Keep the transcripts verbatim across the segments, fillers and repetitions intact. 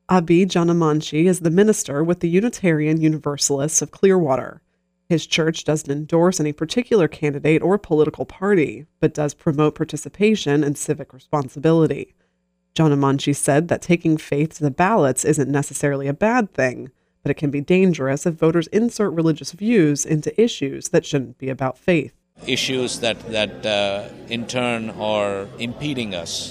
Abi Janamanchi is the minister with the Unitarian Universalists of Clearwater. His church doesn't endorse any particular candidate or political party, but does promote participation and civic responsibility. Janamanchi said that taking faith to the ballots isn't necessarily a bad thing, but it can be dangerous if voters insert religious views into issues that shouldn't be about faith. Issues that, that uh, in turn are impeding us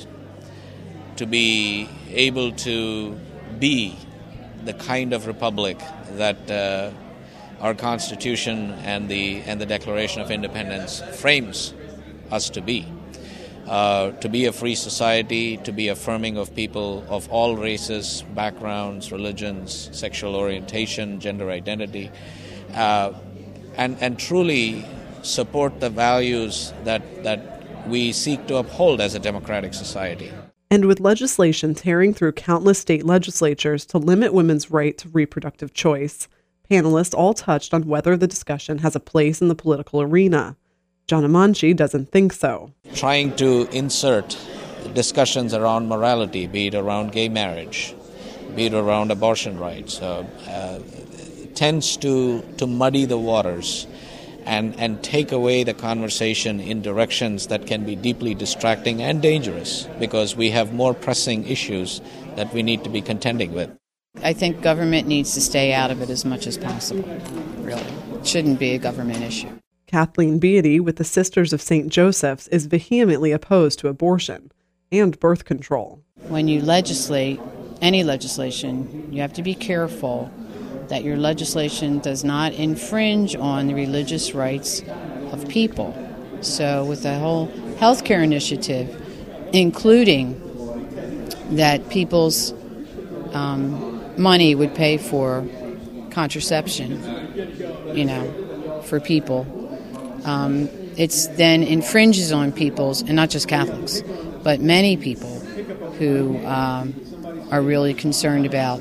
to be able to be the kind of republic that uh, our Constitution and the and the Declaration of Independence frames us to be. Uh, to be a free society, to be affirming of people of all races, backgrounds, religions, sexual orientation, gender identity, uh, and and truly support the values that that we seek to uphold as a democratic society. And with legislation tearing through countless state legislatures to limit women's right to reproductive choice, panelists all touched on whether the discussion has a place in the political arena. Janamanchi doesn't think so. Trying to insert discussions around morality, be it around gay marriage, be it around abortion rights, uh, uh, tends to, to muddy the waters and, and take away the conversation in directions that can be deeply distracting and dangerous, because we have more pressing issues that we need to be contending with. I think government needs to stay out of it as much as possible, really. It shouldn't be a government issue. Kathleen Beatty with the Sisters of Saint Joseph's is vehemently opposed to abortion and birth control. When you legislate any legislation, you have to be careful that your legislation does not infringe on the religious rights of people. So with the whole healthcare initiative, including that people's um, money would pay for contraception, you know, for people, um, it's then infringes on people's, and not just Catholics, but many people who um, are really concerned about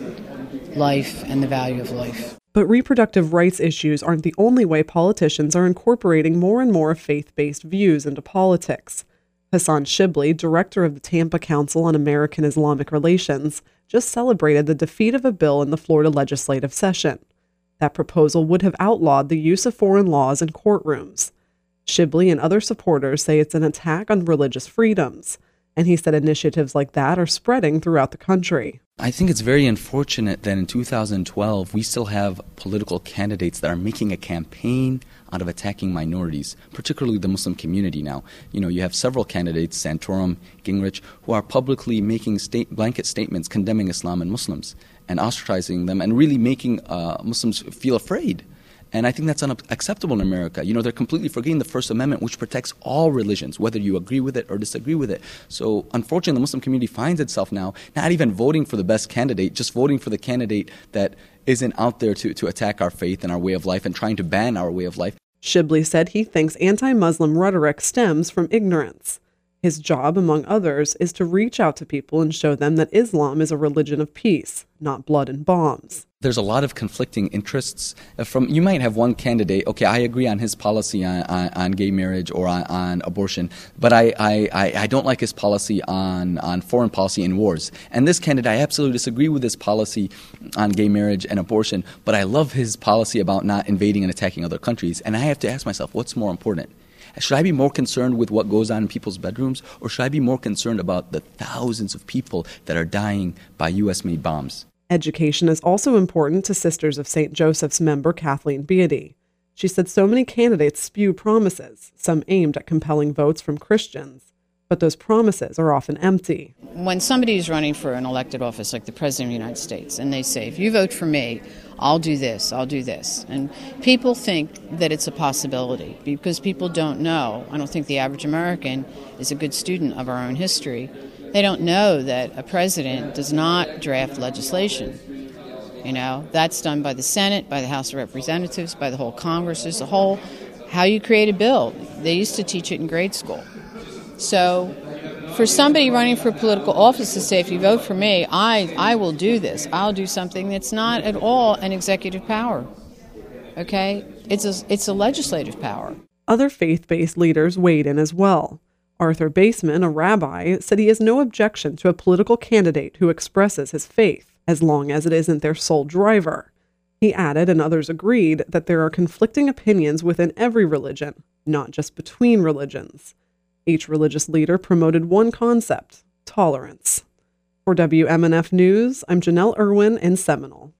life and the value of life. But reproductive rights issues aren't the only way politicians are incorporating more and more faith-based views into politics. Hassan Shibli, director of the Tampa Council on American Islamic Relations, just celebrated the defeat of a bill in the Florida legislative session. That proposal would have outlawed the use of foreign laws in courtrooms. Shibli and other supporters say it's an attack on religious freedoms, and he said initiatives like that are spreading throughout the country. I think it's very unfortunate that in two thousand twelve we still have political candidates that are making a campaign out of attacking minorities, particularly the Muslim community now. You know, you have several candidates, Santorum, Gingrich, who are publicly making state, blanket statements condemning Islam and Muslims and ostracizing them and really making uh, Muslims feel afraid. And I think that's unacceptable in America. You know, they're completely forgetting the First Amendment, which protects all religions, whether you agree with it or disagree with it. So, unfortunately, the Muslim community finds itself now not even voting for the best candidate, just voting for the candidate that isn't out there to, to attack our faith and our way of life and trying to ban our way of life. Shibli said he thinks anti-Muslim rhetoric stems from ignorance. His job, among others, is to reach out to people and show them that Islam is a religion of peace, not blood and bombs. There's a lot of conflicting interests. From you might have one candidate, okay, I agree on his policy on, on, on gay marriage or on, on abortion, but I, I, I don't like his policy on, on foreign policy and wars. And this candidate, I absolutely disagree with his policy on gay marriage and abortion, but I love his policy about not invading and attacking other countries. And I have to ask myself, what's more important? Should I be more concerned with what goes on in people's bedrooms, or should I be more concerned about the thousands of people that are dying by U S-made bombs? Education is also important to Sisters of Saint Joseph's member Kathleen Beatty. She said so many candidates spew promises, some aimed at compelling votes from Christians, but those promises are often empty. When somebody is running for an elected office like the President of the United States, and they say, if you vote for me, I'll do this, I'll do this. And people think that it's a possibility because people don't know. I don't think the average American is a good student of our own history. They don't know that a president does not draft legislation. You know, that's done by the Senate, by the House of Representatives, by the whole Congress. There's a whole, how you create a bill. They used to teach it in grade school. So for somebody running for political office to say, if you vote for me, I, I will do this. I'll do something that's not at all an executive power. Okay? It's a, it's a legislative power. Other faith-based leaders weighed in as well. Arthur Baseman, a rabbi, said he has no objection to a political candidate who expresses his faith. as long as it isn't their sole driver. He added, and others agreed, that there are conflicting opinions within every religion, not just between religions. Each religious leader promoted one concept: tolerance. For W M N F News, I'm Janelle Irwin in Seminole.